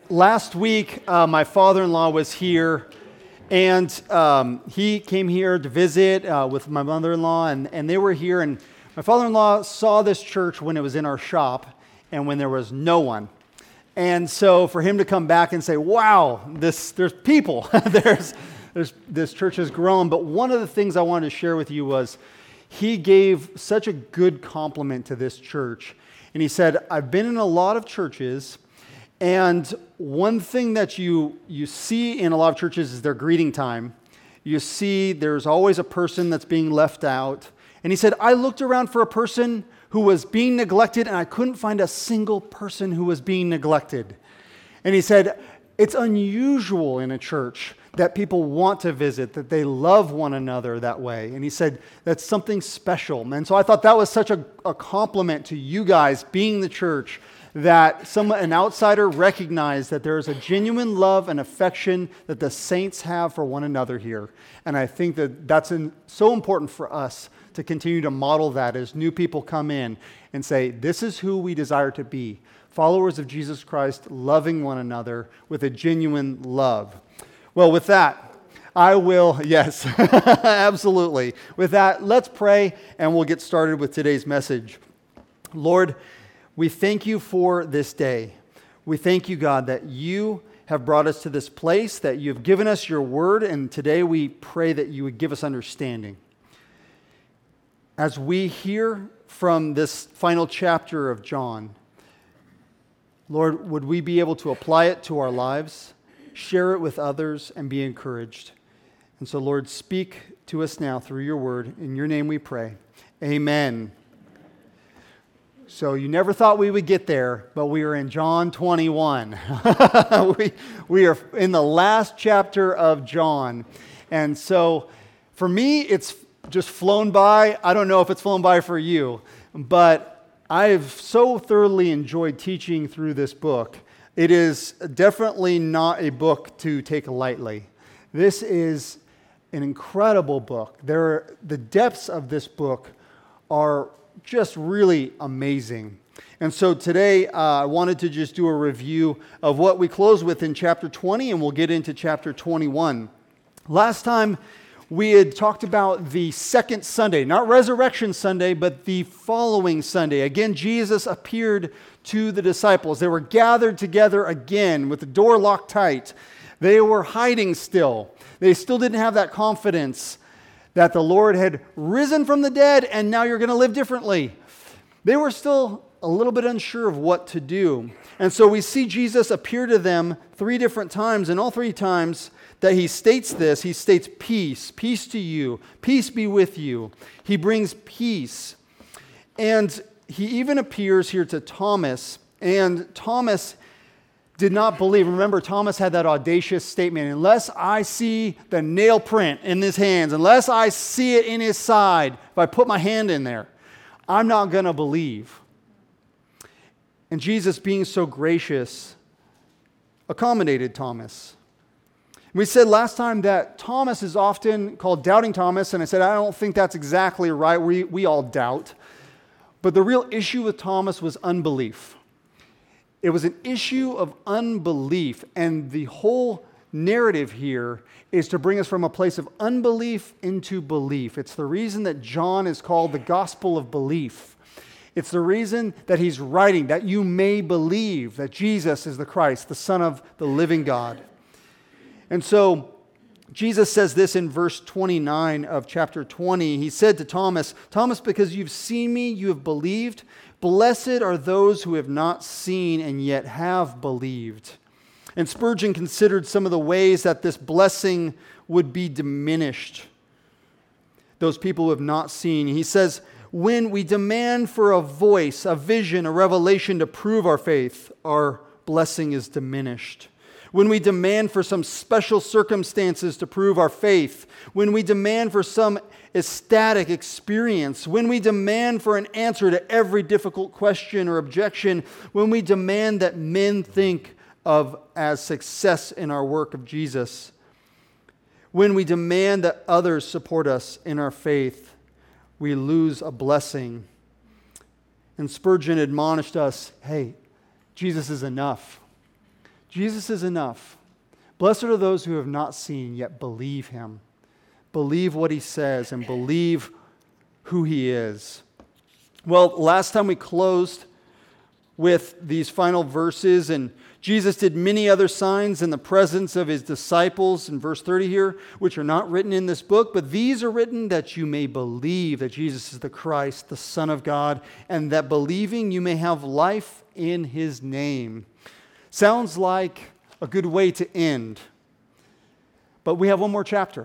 Last week, my father-in-law was here, and he came here to visit with my mother-in-law, and they were here, and my father-in-law saw this church when it was in our shop and when there was no one. And so for him to come back and say, wow, there's people, this church has grown. But one of the things I wanted to share with you was he gave such a good compliment to this church. And he said, I've been in a lot of churches, and one thing that you see in a lot of churches is their greeting time. You see there's always a person that's being left out. And he said, I looked around for a person who was being neglected, and I couldn't find a single person who was being neglected. And he said, it's unusual in a church that people want to visit, that they love one another that way. And he said, that's something special. And so I thought that was such a compliment to you guys being the church, that an outsider recognized that there is a genuine love and affection that the saints have for one another here. And I think that that's so important for us to continue to model that as new people come in and say, this is who we desire to be, followers of Jesus Christ, loving one another with a genuine love. Well, with that, yes, absolutely. With that, let's pray and we'll get started with today's message. Lord, we thank you for this day. We thank you, God, that you have brought us to this place, that you've given us your word, and today we pray that you would give us understanding. As we hear from this final chapter of John, Lord, would we be able to apply it to our lives, share it with others, and be encouraged? And so, Lord, speak to us now through your word. In your name we pray. Amen. So you never thought we would get there, but we are in John 21. we are in the last chapter of John. And so for me, it's just flown by. I don't know if it's flown by for you, but I've so thoroughly enjoyed teaching through this book. It is definitely not a book to take lightly. This is an incredible book. The depths of this book are just really amazing. And so today I wanted to just do a review of what we close with in chapter 20, and we'll get into chapter 21. Last time we had talked about the second Sunday, not Resurrection Sunday, but the following Sunday. Again, Jesus appeared to the disciples. They were gathered together again with the door locked tight. They were hiding still. They still didn't have that confidence that the Lord had risen from the dead and now you're going to live differently. They were still a little bit unsure of what to do. And so we see Jesus appear to them 3 different times, and all 3 times that he states this, he states peace, peace to you, peace be with you. He brings peace. And he even appears here to Thomas, and Thomas did not believe. Remember, Thomas had that audacious statement, unless I see the nail print in his hands, unless I see it in his side, if I put my hand in there, I'm not going to believe. And Jesus, being so gracious, accommodated Thomas. We said last time that Thomas is often called Doubting Thomas, and I said, I don't think that's exactly right. We all doubt. But the real issue with Thomas was unbelief. It was an issue of unbelief, and the whole narrative here is to bring us from a place of unbelief into belief. It's the reason that John is called the Gospel of Belief. It's the reason that he's writing, that you may believe that Jesus is the Christ, the Son of the living God. And so Jesus says this in verse 29 of chapter 20. He said to Thomas, Thomas, because you've seen me, you have believed. Blessed are those who have not seen and yet have believed. And Spurgeon considered some of the ways that this blessing would be diminished. Those people who have not seen. He says, when we demand for a voice, a vision, a revelation to prove our faith, our blessing is diminished. When we demand for some special circumstances to prove our faith, when we demand for some ecstatic experience, when we demand for an answer to every difficult question or objection, when we demand that men think of as success in our work of Jesus, when we demand that others support us in our faith, we lose a blessing. And Spurgeon admonished us, hey, Jesus is enough. Jesus is enough. Blessed are those who have not seen yet believe him. Believe what he says and believe who he is. Well, last time we closed with these final verses, and Jesus did many other signs in the presence of his disciples in verse 30 here, which are not written in this book, but these are written that you may believe that Jesus is the Christ, the Son of God, and that believing you may have life in his name. Sounds like a good way to end. But we have one more chapter.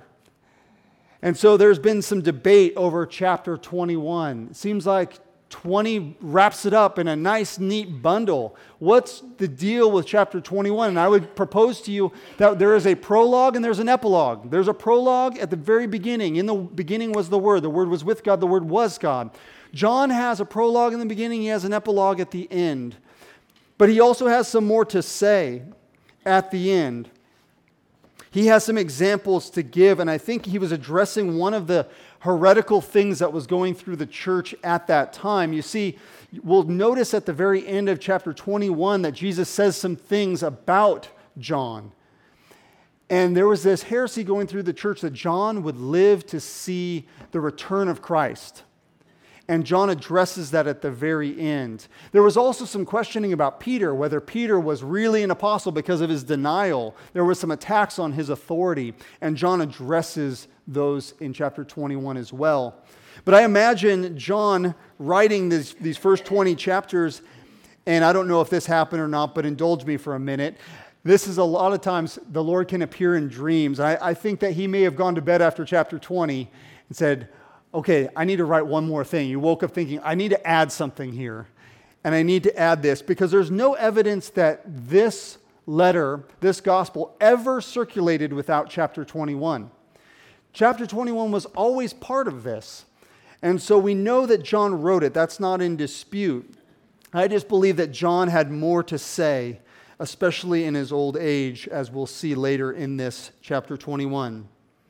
And so there's been some debate over chapter 21. It seems like 20 wraps it up in a nice, neat bundle. What's the deal with chapter 21? And I would propose to you that there is a prologue and there's an epilogue. There's a prologue at the very beginning. In the beginning was the Word. The Word was with God. The Word was God. John has a prologue in the beginning. He has an epilogue at the end. But he also has some more to say at the end. He has some examples to give, and I think he was addressing one of the heretical things that was going through the church at that time. You see, we'll notice at the very end of chapter 21 that Jesus says some things about John. And there was this heresy going through the church that John would live to see the return of Christ. And John addresses that at the very end. There was also some questioning about Peter, whether Peter was really an apostle because of his denial. There were some attacks on his authority, and John addresses those in chapter 21 as well. But I imagine John writing these first 20 chapters, and I don't know if this happened or not, but indulge me for a minute. This is a lot of times the Lord can appear in dreams. I think that he may have gone to bed after chapter 20 and said, okay, I need to write one more thing. You woke up thinking, I need to add something here. And I need to add this because there's no evidence that this letter, this gospel, ever circulated without chapter 21. Chapter 21 was always part of this. And so we know that John wrote it. That's not in dispute. I just believe that John had more to say, especially in his old age, as we'll see later in this chapter 21.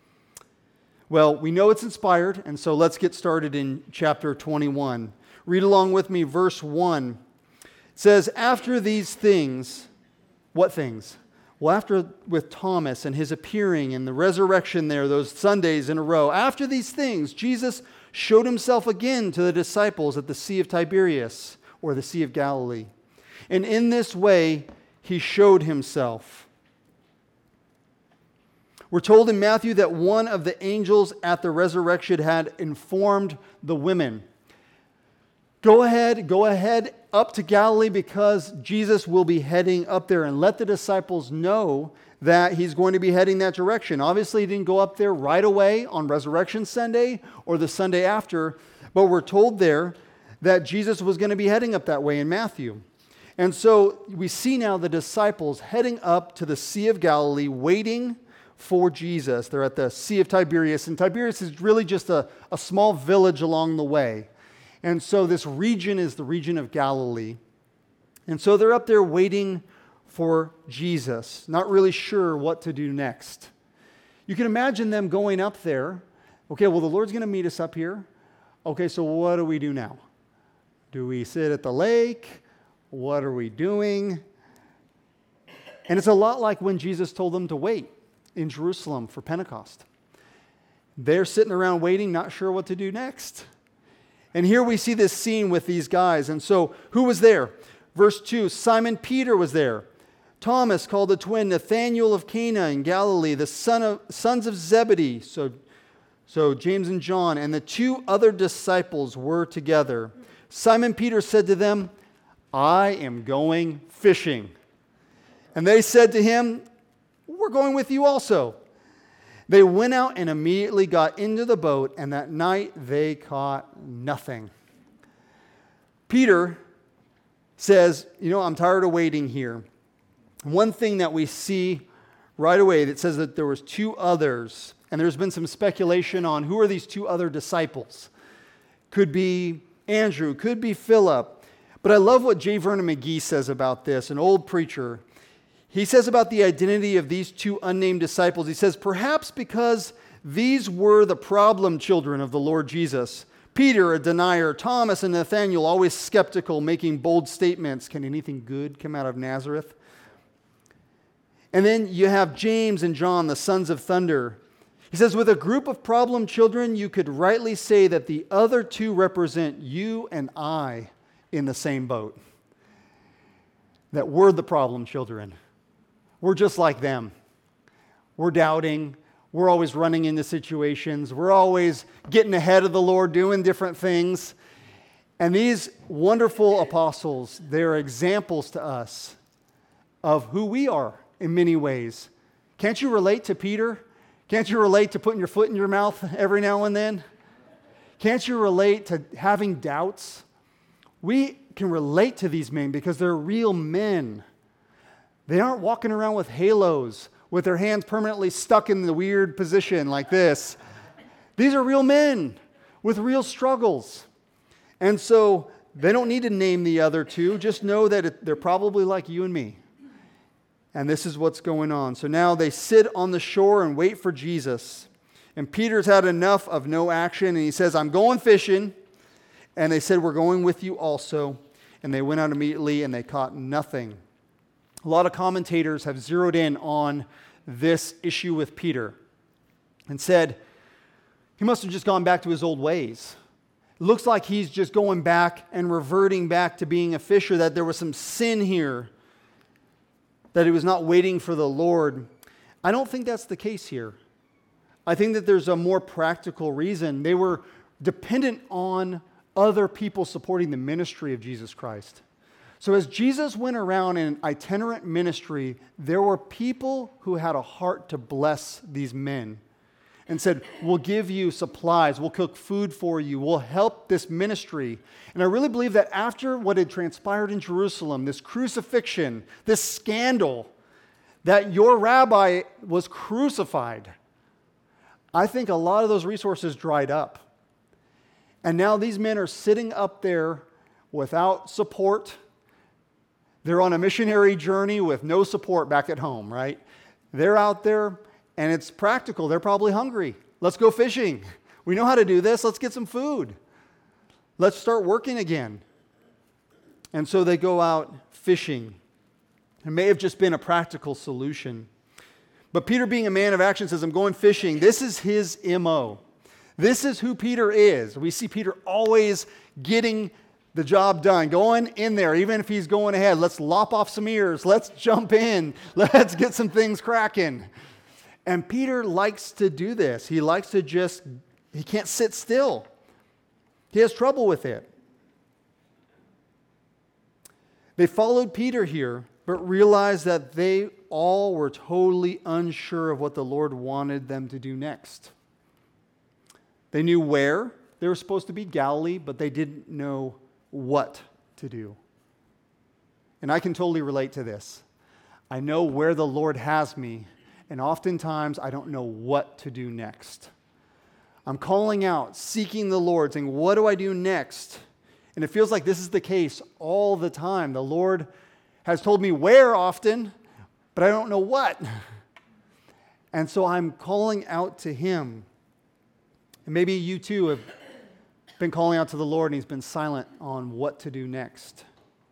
Well, we know it's inspired, and so let's get started in chapter 21. Read along with me, verse 1. It says, after these things, what things? Well, after with Thomas and his appearing and the resurrection there, those Sundays in a row, after these things, Jesus showed himself again to the disciples at the Sea of Tiberias, or the Sea of Galilee. And in this way, he showed himself. We're told in Matthew that one of the angels at the resurrection had informed the women, go ahead up to Galilee because Jesus will be heading up there, and let the disciples know that he's going to be heading that direction. Obviously, he didn't go up there right away on Resurrection Sunday or the Sunday after, but we're told there that Jesus was going to be heading up that way in Matthew. And so we see now the disciples heading up to the Sea of Galilee, waiting for Jesus. They're at the Sea of Tiberias, and Tiberias is really just a small village along the way. And so this region is the region of Galilee. And so they're up there waiting for Jesus, not really sure what to do next. You can imagine them going up there. Okay, well, the Lord's going to meet us up here. Okay, so what do we do now? Do we sit at the lake? What are we doing? And it's a lot like when Jesus told them to wait in Jerusalem for Pentecost. They're sitting around waiting, not sure what to do next. And here we see this scene with these guys. And so who was there? Verse 2, Simon Peter was there. Thomas, called the twin, Nathanael of Cana in Galilee, the sons of Zebedee, so James and John, and the two other disciples were together. Simon Peter said to them, I am going fishing. And they said to him, we're going with you also. They went out and immediately got into the boat, and that night they caught nothing. Peter says, I'm tired of waiting here. One thing that we see right away that says that there was two others, and there's been some speculation on who are these two other disciples. Could be Andrew, could be Philip. But I love what J. Vernon McGee says about this, an old preacher. He says about the identity of these two unnamed disciples, he says, perhaps because these were the problem children of the Lord Jesus. Peter, a denier, Thomas and Nathanael, always skeptical, making bold statements. Can anything good come out of Nazareth? And then you have James and John, the sons of thunder. He says, with a group of problem children, you could rightly say that the other two represent you and I in the same boat. That we're the problem children. We're just like them. We're doubting. We're always running into situations. We're always getting ahead of the Lord, doing different things. And these wonderful apostles, they're examples to us of who we are in many ways. Can't you relate to Peter? Can't you relate to putting your foot in your mouth every now and then? Can't you relate to having doubts? We can relate to these men because they're real men. They aren't walking around with halos, with their hands permanently stuck in the weird position like this. These are real men with real struggles. And so they don't need to name the other two. Just know that they're probably like you and me. And this is what's going on. So now they sit on the shore and wait for Jesus. And Peter's had enough of no action. And he says, I'm going fishing. And they said, we're going with you also. And they went out immediately and they caught nothing. A lot of commentators have zeroed in on this issue with Peter and said, he must have just gone back to his old ways. It looks like he's just going back and reverting back to being a fisher, that there was some sin here, that he was not waiting for the Lord. I don't think that's the case here. I think that there's a more practical reason. They were dependent on other people supporting the ministry of Jesus Christ. So as Jesus went around in itinerant ministry, there were people who had a heart to bless these men and said, we'll give you supplies, we'll cook food for you, we'll help this ministry. And I really believe that after what had transpired in Jerusalem, this crucifixion, this scandal, that your rabbi was crucified, I think a lot of those resources dried up. And now these men are sitting up there without support. They're on a missionary journey with no support back at home, right? They're out there, and it's practical. They're probably hungry. Let's go fishing. We know how to do this. Let's get some food. Let's start working again. And so they go out fishing. It may have just been a practical solution. But Peter, being a man of action, says, I'm going fishing. This is his MO. This is who Peter is. We see Peter always getting the job done, going in there, even if he's going ahead. Let's lop off some ears. Let's jump in. Let's get some things cracking. And Peter likes to do this. He likes to he can't sit still. He has trouble with it. They followed Peter here, but realized that they all were totally unsure of what the Lord wanted them to do next. They knew where they were supposed to be, Galilee, but they didn't know what to do. And I can totally relate to this. I know where the Lord has me, and oftentimes I don't know what to do next. I'm calling out, seeking the Lord, saying, what do I do next? And it feels like this is the case all the time. The Lord has told me where often, but I don't know what. And so I'm calling out to Him. And maybe you too have been calling out to the Lord and He's been silent on what to do next.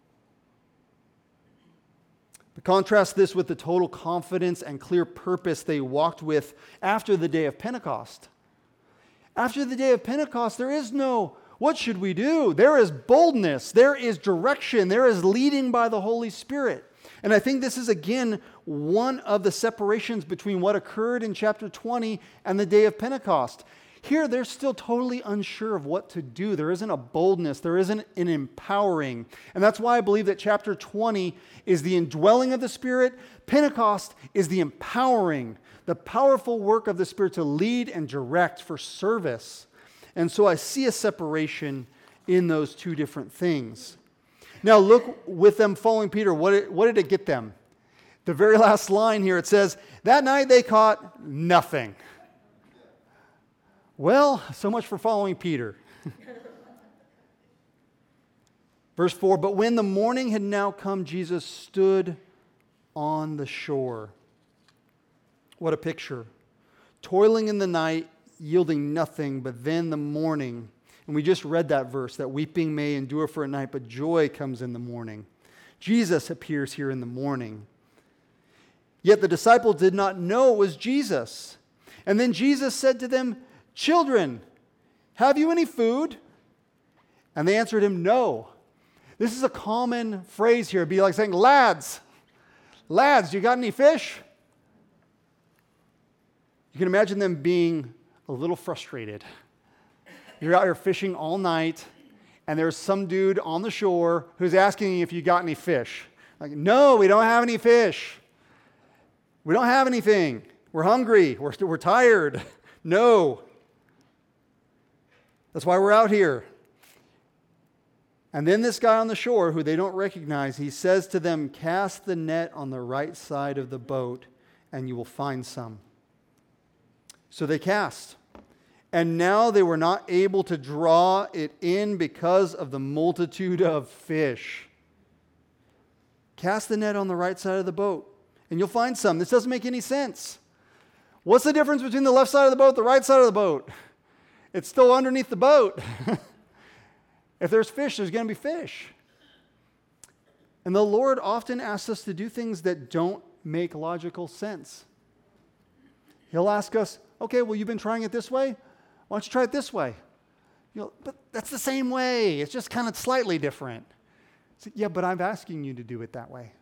But contrast this with the total confidence and clear purpose they walked with after the day of Pentecost. After the day of Pentecost, there is no, what should we do? There is boldness, there is direction, there is leading by the Holy Spirit. And I think this is, again, one of the separations between what occurred in chapter 20 and the day of Pentecost. Here, they're still totally unsure of what to do. There isn't a boldness. There isn't an empowering. And that's why I believe that chapter 20 is the indwelling of the Spirit. Pentecost is the empowering, the powerful work of the Spirit to lead and direct for service. And so I see a separation in those two different things. Now look, with them following Peter, what did it get them? The very last line here, it says, that night they caught nothing. Well, so much for following Peter. Verse 4, but when the morning had now come, Jesus stood on the shore. What a picture. Toiling in the night, yielding nothing, but then the morning. And we just read that verse, that weeping may endure for a night, but joy comes in the morning. Jesus appears here in the morning. Yet the disciples did not know it was Jesus. And then Jesus said to them, "Children, have you any food?" And they answered him, "No." This is a common phrase here. It'd be like saying, lads, you got any fish? You can imagine them being a little frustrated. You're out here fishing all night, and there's some dude on the shore who's asking you if you got any fish. Like, no, we don't have any fish. We don't have anything. We're hungry. We're tired. No. That's why we're out here. And then this guy on the shore, who they don't recognize, he says to them, "Cast the net on the right side of the boat, and you will find some." So they cast. And now they were not able to draw it in because of the multitude of fish. Cast the net on the right side of the boat, and you'll find some. This doesn't make any sense. What's the difference between the left side of the boat, the right side of the boat? It's still underneath the boat. If there's fish, there's going to be fish. And the Lord often asks us to do things that don't make logical sense. He'll ask us, "Okay, well, you've been trying it this way. Why don't you try it this way?" But that's the same way. It's just kind of slightly different. Yeah, but I'm asking you to do it that way.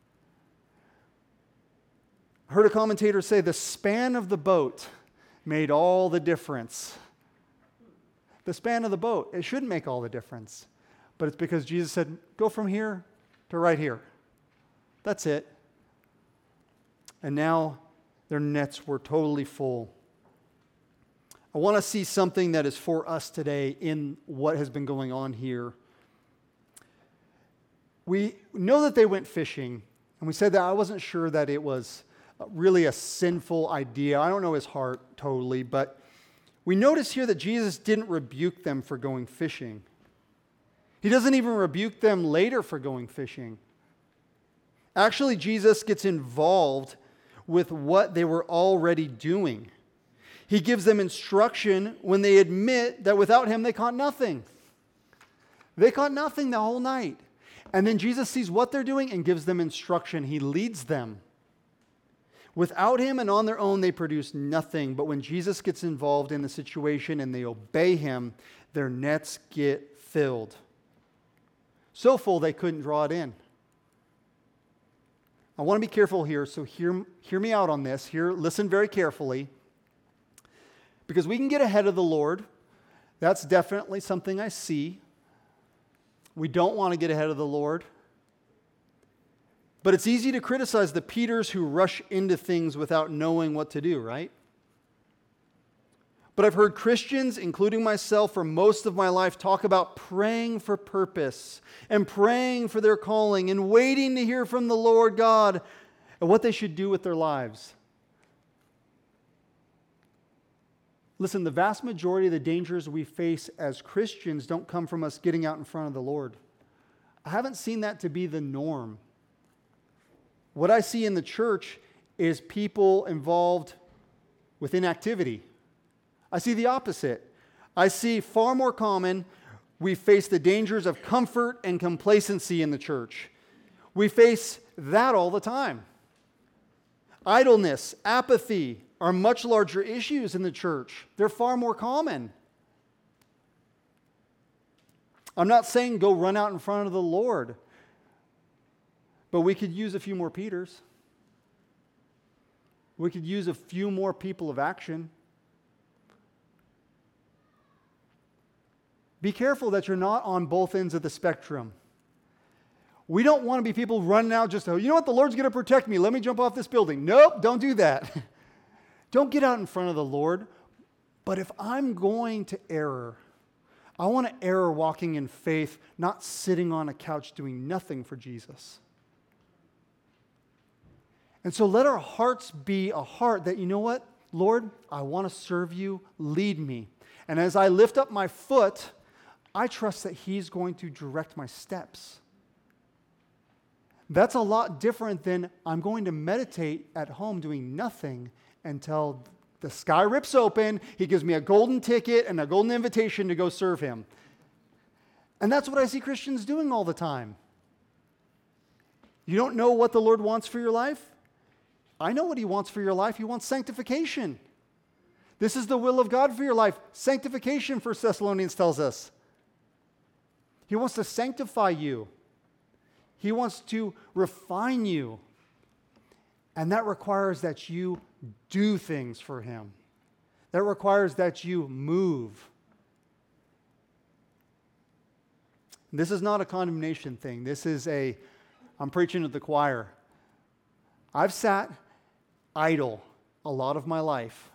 I heard a commentator say the span of the boat made all the difference. The span of the boat, it shouldn't make all the difference. But it's because Jesus said, go from here to right here. That's it. And now their nets were totally full. I want to see something that is for us today in what has been going on here. We know that they went fishing, and we said that I wasn't sure that it was really a sinful idea. I don't know his heart totally, but we notice here that Jesus didn't rebuke them for going fishing. He doesn't even rebuke them later for going fishing. Actually, Jesus gets involved with what they were already doing. He gives them instruction when they admit that without him they caught nothing. They caught nothing the whole night. And then Jesus sees what they're doing and gives them instruction. He leads them. Without him and on their own, they produce nothing. But when Jesus gets involved in the situation and they obey him, their nets get filled. So full they couldn't draw it in. I want to be careful here, so hear me out on this. Listen very carefully. Because we can get ahead of the Lord. That's definitely something I see. We don't want to get ahead of the Lord. But it's easy to criticize the Peters who rush into things without knowing what to do, right? But I've heard Christians, including myself, for most of my life talk about praying for purpose and praying for their calling and waiting to hear from the Lord God and what they should do with their lives. Listen, the vast majority of the dangers we face as Christians don't come from us getting out in front of the Lord. I haven't seen that to be the norm. What I see in the church is people involved with inactivity. I see the opposite. I see far more common, we face the dangers of comfort and complacency in the church. We face that all the time. Idleness, apathy are much larger issues in the church. They're far more common. I'm not saying go run out in front of the Lord. But we could use a few more Peters. We could use a few more people of action. Be careful that you're not on both ends of the spectrum. We don't want to be people running out just, you know what, the Lord's going to protect me. Let me jump off this building. Nope, don't do that. Don't get out in front of the Lord. But if I'm going to err, I want to err walking in faith, not sitting on a couch doing nothing for Jesus. And so let our hearts be a heart that, you know what, Lord, I want to serve you, lead me. And as I lift up my foot, I trust that he's going to direct my steps. That's a lot different than I'm going to meditate at home doing nothing until the sky rips open, he gives me a golden ticket and a golden invitation to go serve him. And that's what I see Christians doing all the time. You don't know what the Lord wants for your life? I know what he wants for your life. He wants sanctification. This is the will of God for your life. Sanctification, 1 Thessalonians tells us. He wants to sanctify you. He wants to refine you. And that requires that you do things for him. That requires that you move. This is not a condemnation thing. This is I'm preaching to the choir. I've sat idle a lot of my life.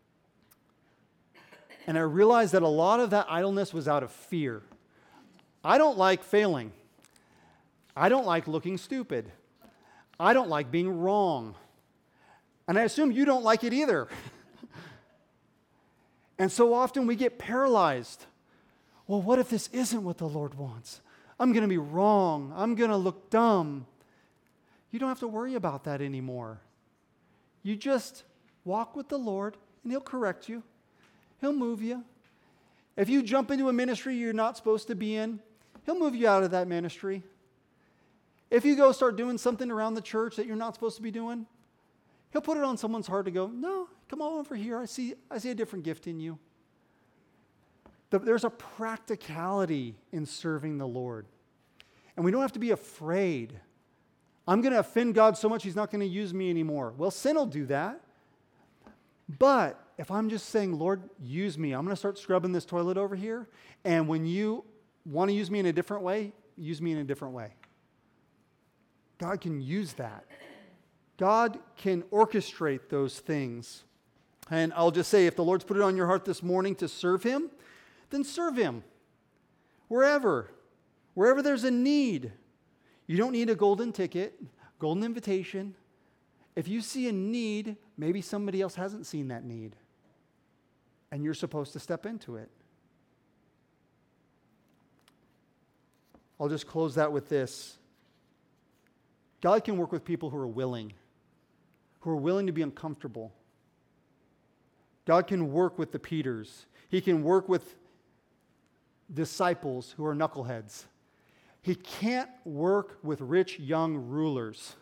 And I realized that a lot of that idleness was out of fear. I don't like failing. I don't like looking stupid. I don't like being wrong. And I assume you don't like it either. And so often we get paralyzed. Well, what if this isn't what the Lord wants? I'm going to be wrong. I'm going to look dumb. You don't have to worry about that anymore. You just walk with the Lord and he'll correct you. He'll move you. If you jump into a ministry you're not supposed to be in, he'll move you out of that ministry. If you go start doing something around the church that you're not supposed to be doing, he'll put it on someone's heart to go, no, come on over here. I see a different gift in you. There's a practicality in serving the Lord. And we don't have to be afraid. I'm going to offend God so much he's not going to use me anymore. Well, sin will do that. But if I'm just saying, Lord, use me, I'm going to start scrubbing this toilet over here. And when you want to use me in a different way, use me in a different way. God can use that. God can orchestrate those things. And I'll just say, if the Lord's put it on your heart this morning to serve him, then serve him. Wherever there's a need. You don't need a golden ticket, golden invitation. If you see a need, maybe somebody else hasn't seen that need. And you're supposed to step into it. I'll just close that with this. God can work with people who are willing to be uncomfortable. God can work with the Peters. He can work with disciples who are knuckleheads. He can't work with rich young rulers.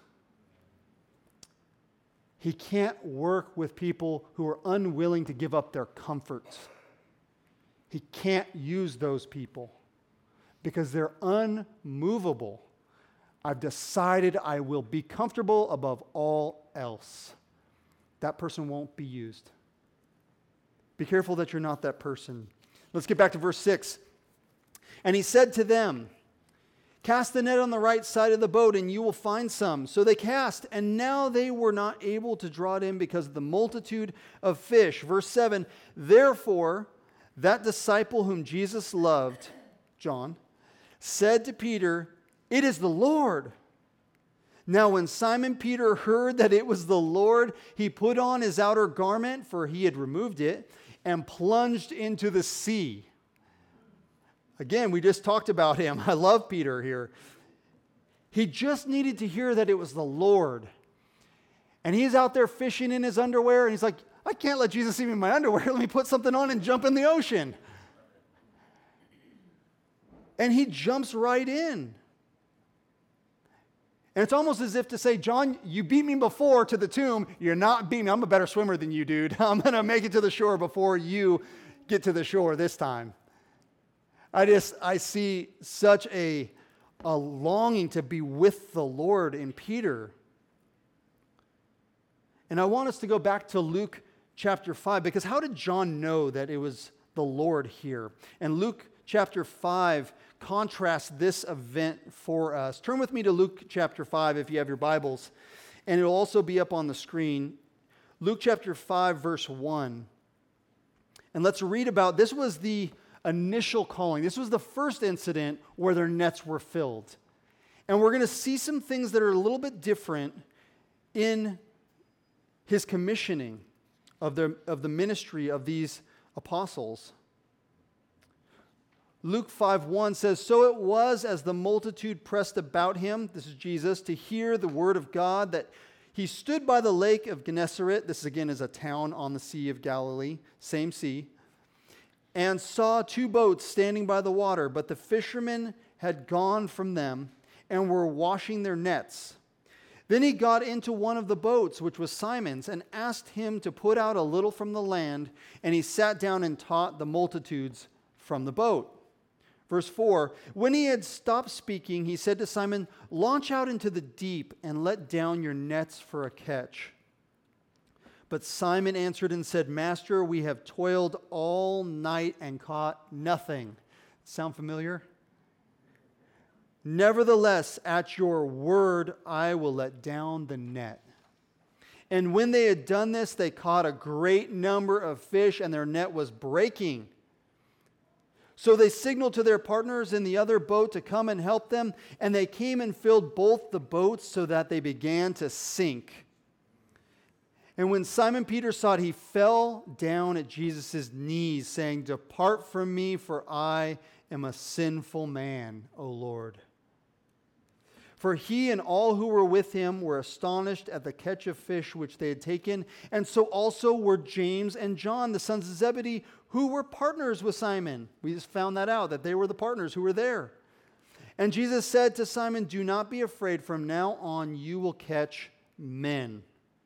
He can't work with people who are unwilling to give up their comforts. He can't use those people because they're unmovable. I've decided I will be comfortable above all else. That person won't be used. Be careful that you're not that person. Let's get back to verse 6. And he said to them, cast the net on the right side of the boat and you will find some. So they cast, and now they were not able to draw it in because of the multitude of fish. Verse 7, therefore, that disciple whom Jesus loved, John, said to Peter, it is the Lord. Now when Simon Peter heard that it was the Lord, he put on his outer garment, for he had removed it, and plunged into the sea. Again, we just talked about him. I love Peter here. He just needed to hear that it was the Lord. And he's out there fishing in his underwear, and he's like, I can't let Jesus see me in my underwear. Let me put something on and jump in the ocean. And he jumps right in. And it's almost as if to say, John, you beat me before to the tomb. You're not beating me. I'm a better swimmer than you, dude. I'm going to make it to the shore before you get to the shore this time. I see such a longing to be with the Lord in Peter. And I want us to go back to Luke chapter 5, because how did John know that it was the Lord here? And Luke chapter 5 contrasts this event for us. Turn with me to Luke chapter 5 if you have your Bibles, and it'll also be up on the screen. Luke chapter 5, verse 1. And let's read about, this was the initial calling. This was the first incident where their nets were filled. And we're going to see some things that are a little bit different in his commissioning of the ministry of these apostles. Luke 5:1 says, so it was as the multitude pressed about him, this is Jesus, to hear the word of God, that he stood by the lake of Gennesaret. This again is a town on the Sea of Galilee, same sea, and saw two boats standing by the water, but the fishermen had gone from them and were washing their nets. Then he got into one of the boats, which was Simon's, and asked him to put out a little from the land, and he sat down and taught the multitudes from the boat. Verse 4, when he had stopped speaking, he said to Simon, launch out into the deep and let down your nets for a catch. But Simon answered and said, Master, we have toiled all night and caught nothing. Sound familiar? Nevertheless, at your word, I will let down the net. And when they had done this, they caught a great number of fish, and their net was breaking. So they signaled to their partners in the other boat to come and help them, and they came and filled both the boats so that they began to sink. And when Simon Peter saw it, he fell down at Jesus' knees, saying, Depart from me, for I am a sinful man, O Lord. For he and all who were with him were astonished at the catch of fish which they had taken, and so also were James and John, the sons of Zebedee, who were partners with Simon. We just found that out, that they were the partners who were there. And Jesus said to Simon, Do not be afraid, from now on you will catch men.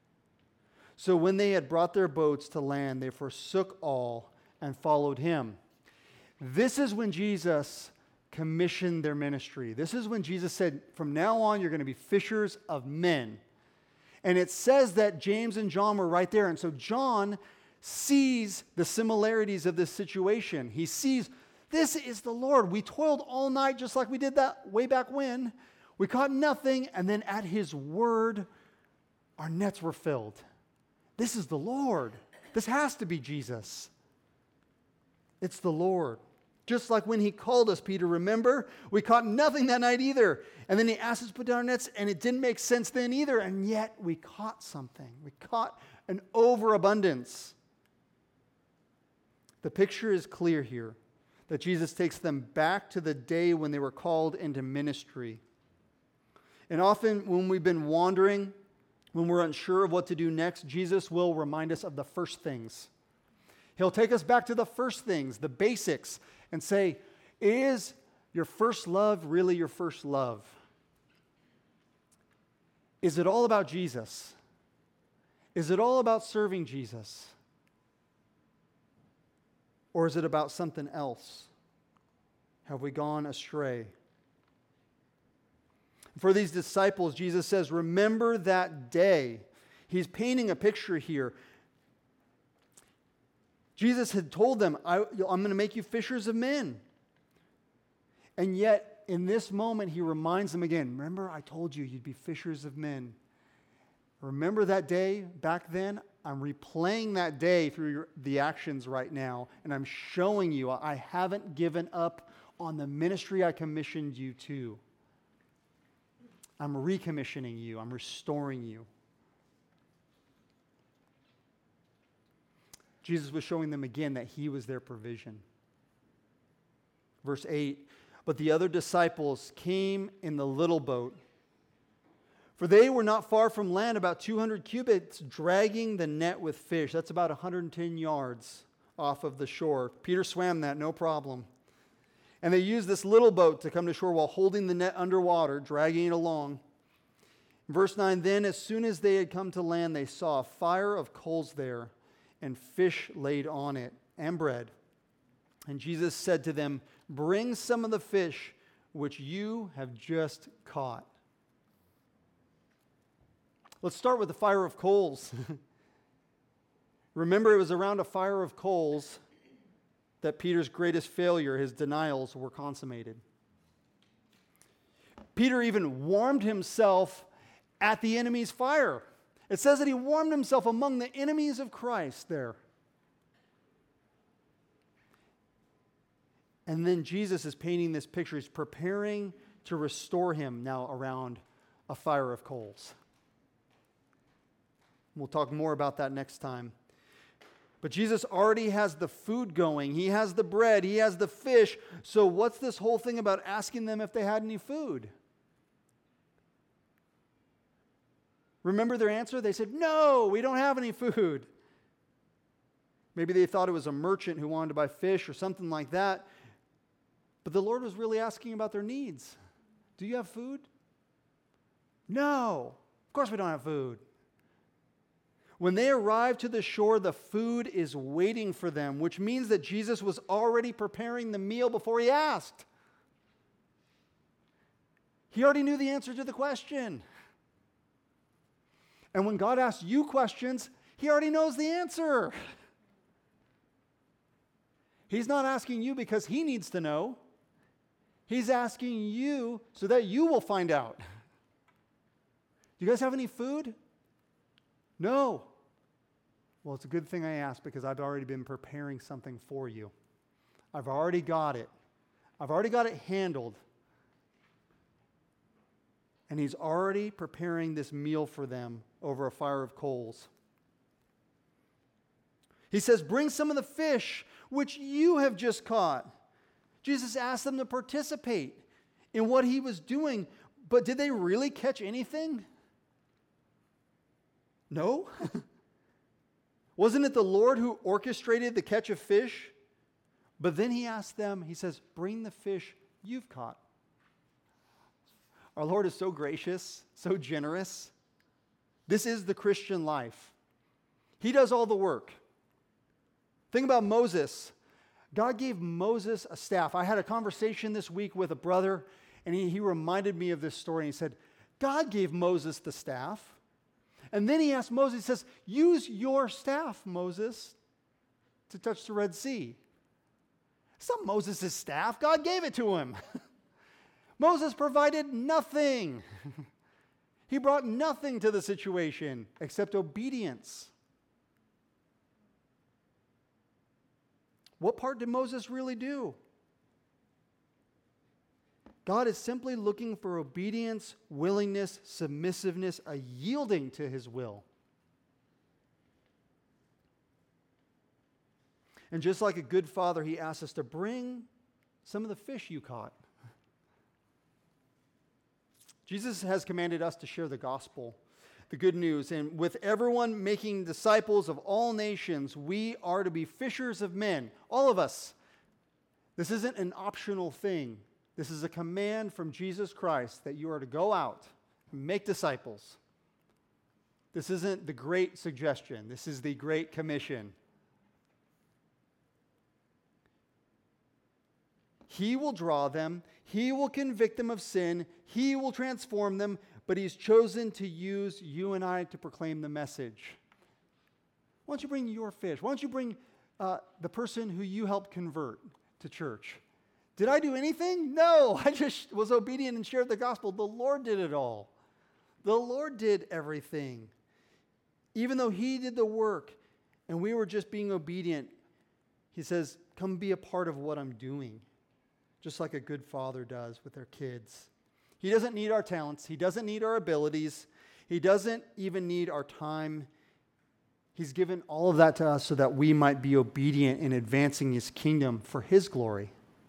So when they had brought their boats to land, they forsook all and followed him. This is when Jesus commissioned their ministry. This is when Jesus said, from now on, you're going to be fishers of men. And it says that James and John were right there. And so John sees the similarities of this situation. He sees, this is the Lord. We toiled all night just like we did that way back when. We caught nothing. And then at his word, our nets were filled. This is the Lord. This has to be Jesus. It's the Lord. Just like when he called us, Peter, remember? We caught nothing that night either. And then he asked us to put down our nets, and it didn't make sense then either. And yet we caught something. We caught an overabundance. The picture is clear here that Jesus takes them back to the day when they were called into ministry. And often when we've been wandering, when we're unsure of what to do next, Jesus will remind us of the first things. He'll take us back to the first things, the basics, and say, is your first love really your first love? Is it all about Jesus? Is it all about serving Jesus? Or is it about something else? Have we gone astray? For these disciples, Jesus says, remember that day. He's painting a picture here. Jesus had told them, I'm going to make you fishers of men. And yet, in this moment, he reminds them again, remember I told you you'd be fishers of men. Remember that day back then? I'm replaying that day through the actions right now, and I'm showing you I haven't given up on the ministry I commissioned you to. I'm recommissioning you. I'm restoring you. Jesus was showing them again that he was their provision. Verse 8, but the other disciples came in the little boat, for they were not far from land, about 200 cubits, dragging the net with fish. That's about 110 yards off of the shore. Peter swam that, no problem. And they used this little boat to come to shore while holding the net underwater, dragging it along. Verse 9, then as soon as they had come to land, they saw a fire of coals there, and fish laid on it, and bread. And Jesus said to them, bring some of the fish which you have just caught. Let's start with the fire of coals. Remember, it was around a fire of coals that Peter's greatest failure, his denials, were consummated. Peter even warmed himself at the enemy's fire. It says that he warmed himself among the enemies of Christ there. And then Jesus is painting this picture. He's preparing to restore him now around a fire of coals. We'll talk more about that next time. But Jesus already has the food going. He has the bread. He has the fish. So what's this whole thing about asking them if they had any food? Remember their answer? They said, no, we don't have any food. Maybe they thought it was a merchant who wanted to buy fish or something like that. But the Lord was really asking about their needs. Do you have food? No. course we don't have food. When they arrive to the shore, the food is waiting for them, which means that Jesus was already preparing the meal before he asked. He already knew the answer to the question. And when God asks you questions, he already knows the answer. He's not asking you because he needs to know. He's asking you so that you will find out. Do you guys have any food? No. Well, it's a good thing I asked because I've already been preparing something for you. I've already got it. I've already got it handled. And he's already preparing this meal for them over a fire of coals. He says, bring some of the fish which you have just caught. Jesus asked them to participate in what he was doing, but did they really catch anything? No. Wasn't it the Lord who orchestrated the catch of fish? But then he asked them, he says, bring the fish you've caught. Our Lord is so gracious, so generous. This is the Christian life. He does all the work. Think about Moses. God gave Moses a staff. I had a conversation this week with a brother, and he reminded me of this story. He said, God gave Moses the staff. And then he asked Moses, he says, use your staff, Moses, to touch the Red Sea. It's not Moses' staff. God gave it to him. Moses provided nothing. He brought nothing to the situation except obedience. What part did Moses really do? God is simply looking for obedience, willingness, submissiveness, a yielding to his will. And just like a good father, he asks us to bring some of the fish you caught. Jesus has commanded us to share the gospel, the good news, and with everyone making disciples of all nations, we are to be fishers of men, all of us. This isn't an optional thing. This is a command from Jesus Christ that you are to go out and make disciples. This isn't the great suggestion. This is the great commission. He will draw them. He will convict them of sin. He will transform them. But he's chosen to use you and I to proclaim the message. Why don't you bring your fish? Why don't you bring the person who you helped convert to church? Did I do anything? No, I just was obedient and shared the gospel. The Lord did it all. The Lord did everything. Even though he did the work and we were just being obedient, he says, come be a part of what I'm doing. Just like a good father does with their kids. He doesn't need our talents. He doesn't need our abilities. He doesn't even need our time. He's given all of that to us so that we might be obedient in advancing his kingdom for his glory.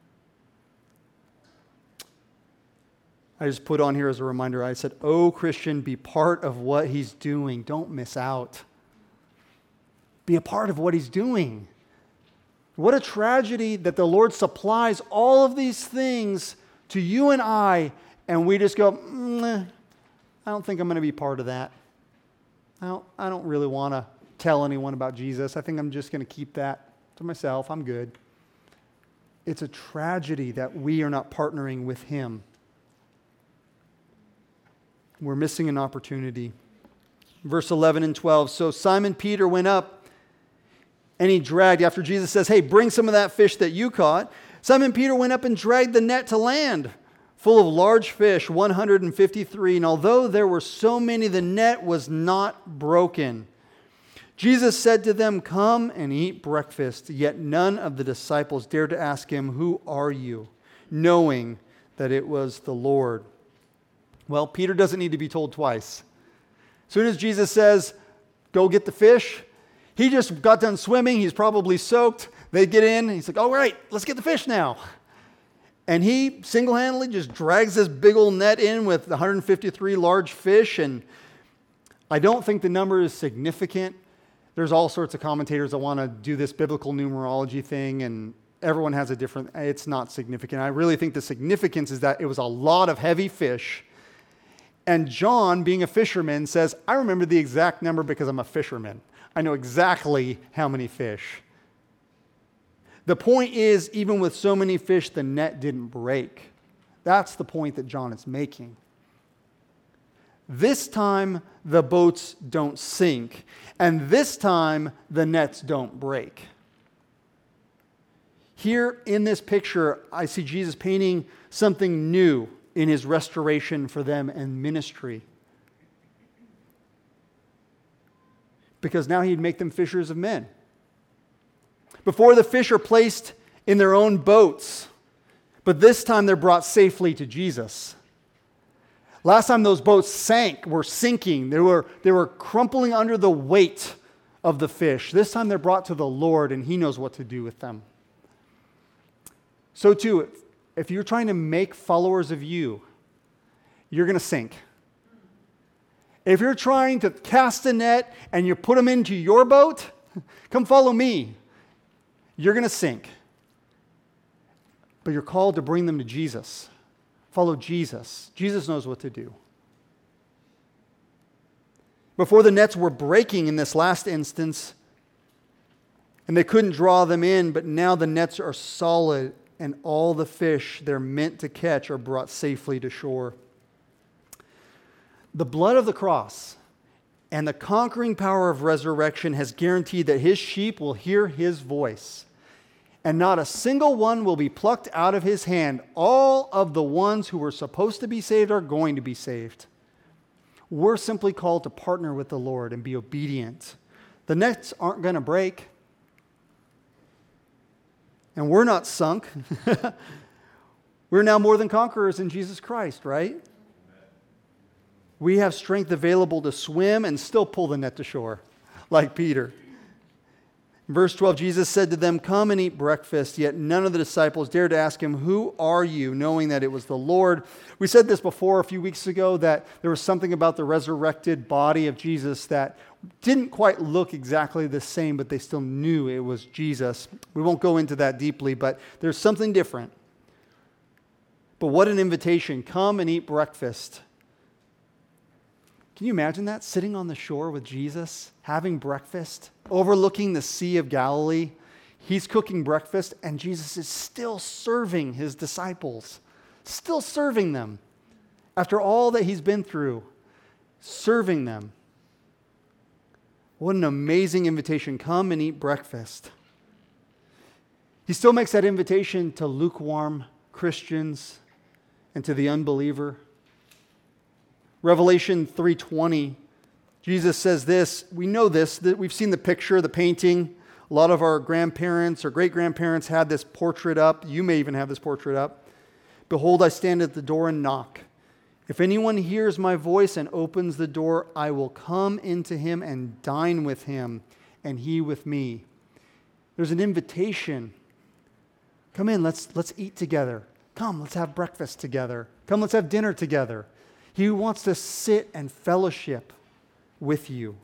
I just put on here as a reminder, I said, oh, Christian, be part of what he's doing. Don't miss out. Be a part of what he's doing. What a tragedy that the Lord supplies all of these things to you and I, and we just go, I don't think I'm going to be part of that. I don't really want to tell anyone about Jesus. I think I'm just going to keep that to myself. I'm good. It's a tragedy that we are not partnering with him. We're missing an opportunity. Verse 11 and 12. So Simon Peter went up and he dragged, after Jesus says, hey, bring some of that fish that you caught. Simon Peter went up and dragged the net to land, full of large fish, 153. And although there were so many, the net was not broken. Jesus said to them, come and eat breakfast. Yet none of the disciples dared to ask him, who are you? Knowing that it was the Lord. Well, Peter doesn't need to be told twice. As soon as Jesus says, go get the fish, he just got done swimming. He's probably soaked. They get in. He's like, all right, let's get the fish now. And he single-handedly just drags this big old net in with 153 large fish. And I don't think the number is significant. There's all sorts of commentators that want to do this biblical numerology thing, and everyone has a different, it's not significant. I really think the significance is that it was a lot of heavy fish. And John, being a fisherman, says, I remember the exact number because I'm a fisherman. I know exactly how many fish. The point is, even with so many fish, the net didn't break. That's the point that John is making. This time, the boats don't sink. And this time, the nets don't break. Here in this picture, I see Jesus painting something new in his restoration for them and ministry. Because now he'd make them fishers of men. Before, the fish are placed in their own boats, but this time they're brought safely to Jesus. Last time those boats were sinking. They were crumpling under the weight of the fish. This time they're brought to the Lord, and he knows what to do with them. So too, if you're trying to make followers of you, you're going to sink. If you're trying to cast a net and you put them into your boat, come follow me, you're going to sink. But you're called to bring them to Jesus. Follow Jesus. Jesus knows what to do. Before, the nets were breaking in this last instance, and they couldn't draw them in, but now the nets are solid, and all the fish they're meant to catch are brought safely to shore. The blood of the cross and the conquering power of resurrection has guaranteed that his sheep will hear his voice, and not a single one will be plucked out of his hand. All of the ones who were supposed to be saved are going to be saved. We're simply called to partner with the Lord and be obedient. The nets aren't going to break. And we're not sunk. We're now more than conquerors in Jesus Christ, right? We have strength available to swim and still pull the net to shore, like Peter. In verse 12, Jesus said to them, "Come and eat breakfast." Yet none of the disciples dared to ask him, "Who are you?" knowing that it was the Lord. We said this before a few weeks ago, that there was something about the resurrected body of Jesus that didn't quite look exactly the same, but they still knew it was Jesus. We won't go into that deeply, but there's something different. But what an invitation. Come and eat breakfast. Can you imagine that? Sitting on the shore with Jesus, having breakfast, overlooking the Sea of Galilee. He's cooking breakfast, and Jesus is still serving his disciples, still serving them. After all that he's been through, serving them. What an amazing invitation. Come and eat breakfast. He still makes that invitation to lukewarm Christians and to the unbeliever. Revelation 3:20, Jesus says this. We know this, that we've seen the picture, the painting. A lot of our grandparents or great-grandparents had this portrait up. You may even have this portrait up. "Behold, I stand at the door and knock. If anyone hears my voice and opens the door, I will come into him and dine with him, and he with me." There's an invitation. Come in, let's eat together. Come, let's have breakfast together. Come, let's have dinner together. He wants to sit and fellowship with you.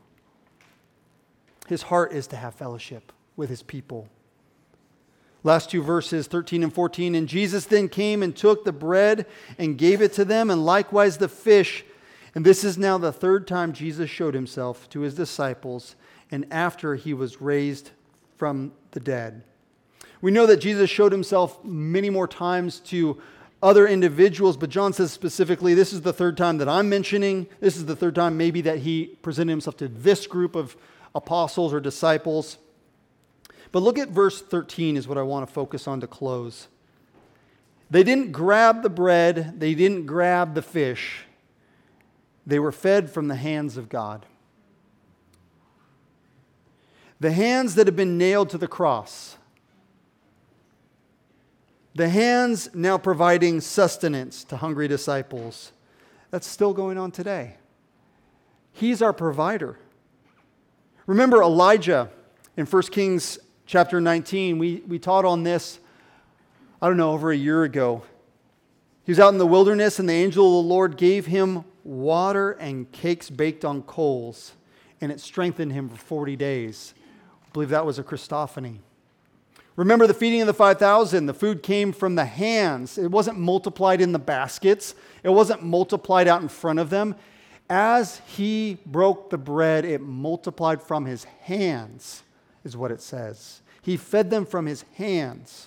His heart is to have fellowship with his people. Last two verses, 13 and 14. "And Jesus then came and took the bread and gave it to them, and likewise the fish. And this is now the third time Jesus showed himself to his disciples, and after he was raised from the dead." We know that Jesus showed himself many more times to other individuals, but John says specifically, this is the third time that I'm mentioning. This is the third time maybe that he presented himself to this group of apostles or disciples. But look at verse 13 is what I want to focus on to close. They didn't grab the bread. They didn't grab the fish. They were fed from the hands of God. The hands that have been nailed to the cross. The hands now providing sustenance to hungry disciples. That's still going on today. He's our provider. Remember Elijah in 1 Kings chapter 19. We taught on this, over a year ago. He was out in the wilderness, and the angel of the Lord gave him water and cakes baked on coals, and it strengthened him for 40 days. I believe that was a Christophany. Remember the feeding of the 5,000. The food came from the hands. It wasn't multiplied in the baskets. It wasn't multiplied out in front of them. As he broke the bread, it multiplied from his hands, is what it says. He fed them from his hands.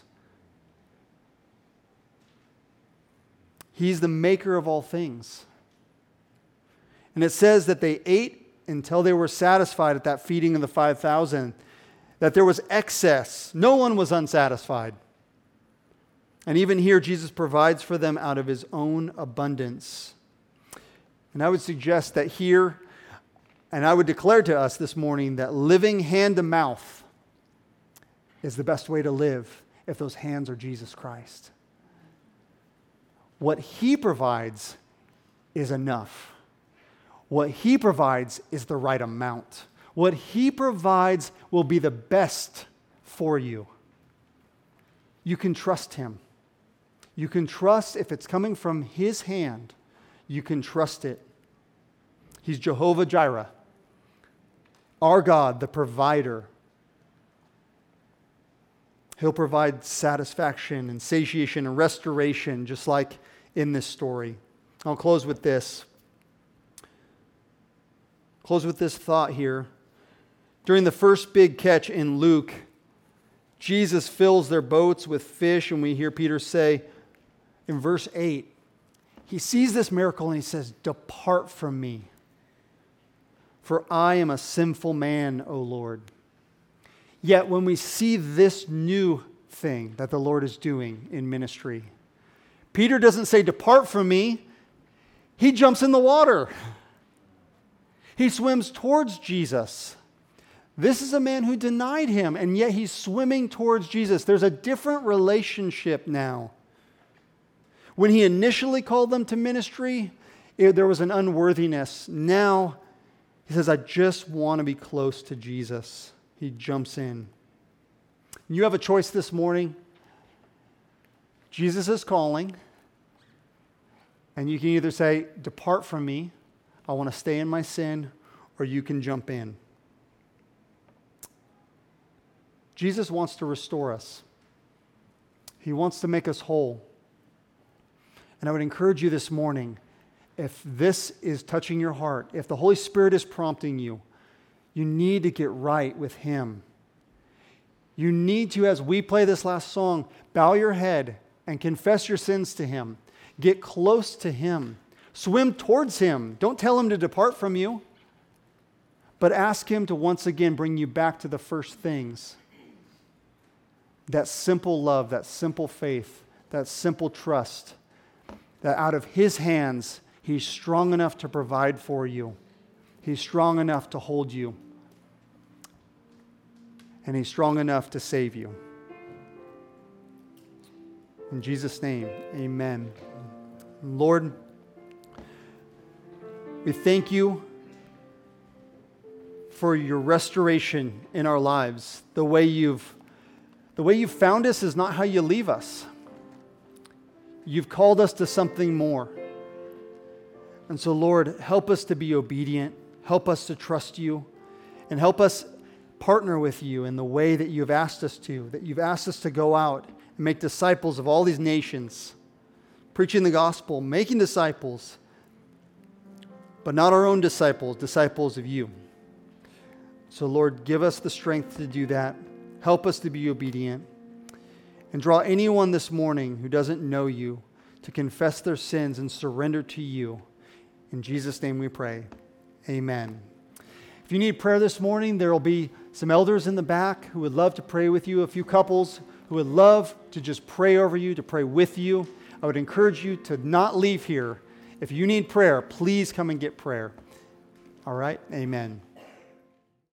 He's the maker of all things. And it says that they ate until they were satisfied at that feeding of the 5,000, that there was excess. No one was unsatisfied. And even here, Jesus provides for them out of his own abundance. And I would suggest that here, and I would declare to us this morning that living hand to mouth is the best way to live if those hands are Jesus Christ. What he provides is enough. What he provides is the right amount. What he provides will be the best for you. You can trust him. You can trust if it's coming from his hand, you can trust it. He's Jehovah Jireh, our God, the provider. He'll provide satisfaction and satiation and restoration, just like in this story. I'll close with this. Close with this thought here. During the first big catch in Luke, Jesus fills their boats with fish, and we hear Peter say in verse 8, he sees this miracle and he says, "Depart from me, for I am a sinful man, O Lord." Yet when we see this new thing that the Lord is doing in ministry, Peter doesn't say, "Depart from me." He jumps in the water. He swims towards Jesus. This is a man who denied him, and yet he's swimming towards Jesus. There's a different relationship now. When he initially called them to ministry, there was an unworthiness. Now, he says, "I just want to be close to Jesus." He jumps in. You have a choice this morning. Jesus is calling, and you can either say, "Depart from me, I want to stay in my sin," or you can jump in. Jesus wants to restore us. He wants to make us whole. And I would encourage you this morning, if this is touching your heart, if the Holy Spirit is prompting you, you need to get right with him. You need to, as we play this last song, bow your head and confess your sins to him. Get close to him. Swim towards him. Don't tell him to depart from you, but ask him to once again bring you back to the first things. That simple love, that simple faith, that simple trust, that out of his hands, he's strong enough to provide for you. He's strong enough to hold you. And he's strong enough to save you. In Jesus' name, amen. Lord, we thank you for your restoration in our lives. The way you've found us is not how you leave us. You've called us to something more. And so, Lord, help us to be obedient. Help us to trust you. And help us partner with you in the way that you've asked us to, that you've asked us to go out and make disciples of all these nations, preaching the gospel, making disciples, but not our own disciples, disciples of you. So, Lord, give us the strength to do that. Help us to be obedient. And draw anyone this morning who doesn't know you to confess their sins and surrender to you. In Jesus' name we pray. Amen. If you need prayer this morning, there will be some elders in the back who would love to pray with you, a few couples who would love to just pray over you, to pray with you. I would encourage you to not leave here. If you need prayer, please come and get prayer. All right? Amen.